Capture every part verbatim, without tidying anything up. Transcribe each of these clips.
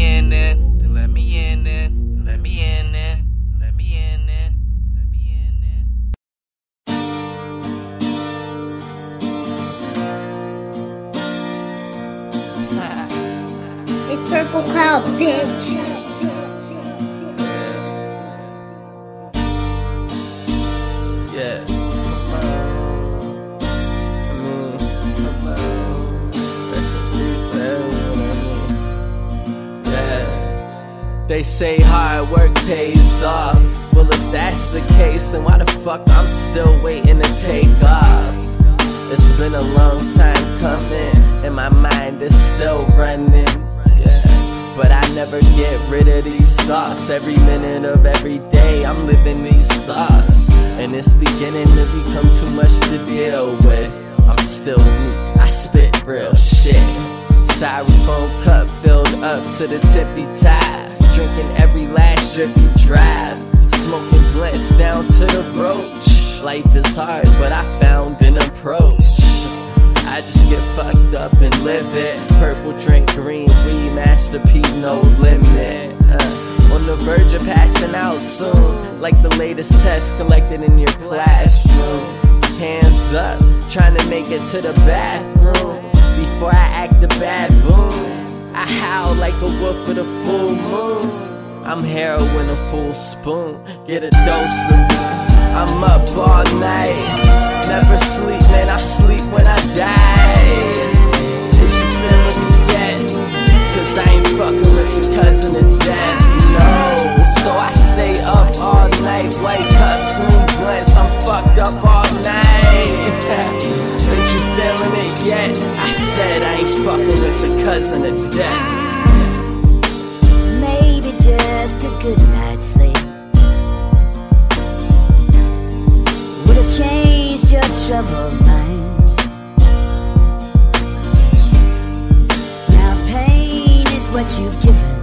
in then, then let me in then, let me in then, let me in then, let me in then. It's Purple Cloud, bitch. Yeah. I mean, rest in peace to everyone. Yeah. They say hard work pays off. Well, if that's the case, then why the fuck I'm still waiting to take off? It's been a long time coming, and my mind is still running. But I never get rid of these thoughts. Every minute of every day I'm living these thoughts, and it's beginning to become too much to deal with. I'm still me, I spit real shit. Styrofoam cup filled up to the tippy top, drinking every last drippy drop, smoking blunts down to the roach. Life is hard, but I found an approach. I just get fucked up and live it. Purple drink, green weed, Master P, no limit. uh, On the verge of passing out soon, like the latest test collected in your classroom. Hands up, trying to make it to the bathroom before I act a baboon. I howl like a wolf with a full moon. I'm heroin, a full spoon, get a dose of me. I'm up all night, never sleep, man, I sleep when I die. Is you feeling me yet? Cause I ain't fucking with your cousin to death, no. So I stay up all night, white cups, green blunts, I'm fucked up all night. Is you feeling it yet? I said I ain't fucking with the cousin to death. Maybe just a good night's sleep would've changed your troubled mind. Now pain is what you've given,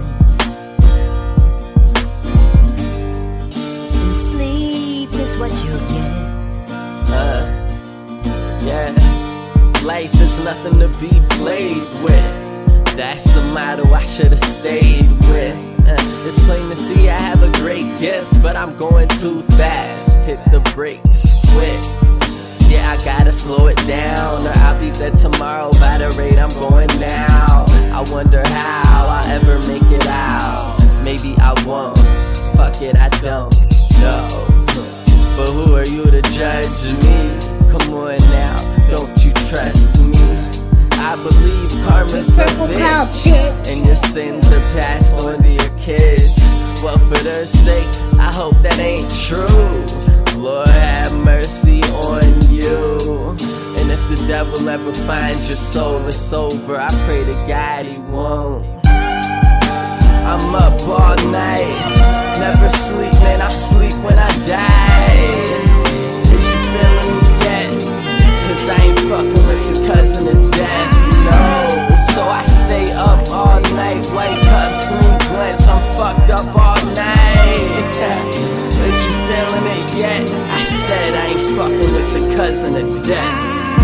and sleep is what you get. Uh, yeah. Life is nothing to be played with. That's the motto I should've stayed with. uh, It's plain to see I have a great gift, but I'm going too fast. Hit the brakes quick. Yeah, I gotta slow it down, or I'll be dead tomorrow by the rate I'm going now. I wonder how I'll ever make it out. Maybe I won't, fuck it, I don't know. But who are you to judge me? Come on now, don't you trust me? I believe karma's a bitch, and your sins are passed on to your kids. Well, for their sake, I hope that ain't true. Lord have mercy on you. And if the devil ever finds your soul, it's over. I pray to God he won't. I'm up all night, never sleep, man, I sleep when I die. Is you feeling me yet? Cause I ain't fucking with your cousin to death, no. So I stay up all night, white cups, green blunts, I'm fucked up all night. Is you feeling it yet? I said I ain't fucking with the cousin to death.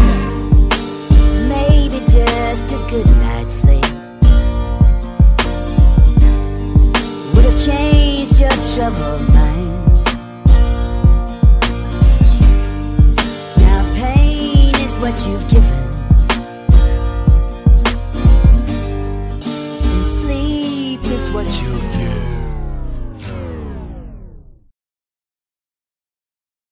Maybe just a good night's sleep would've changed your troubled mind. Now pain is what you've given, and sleep is what you give.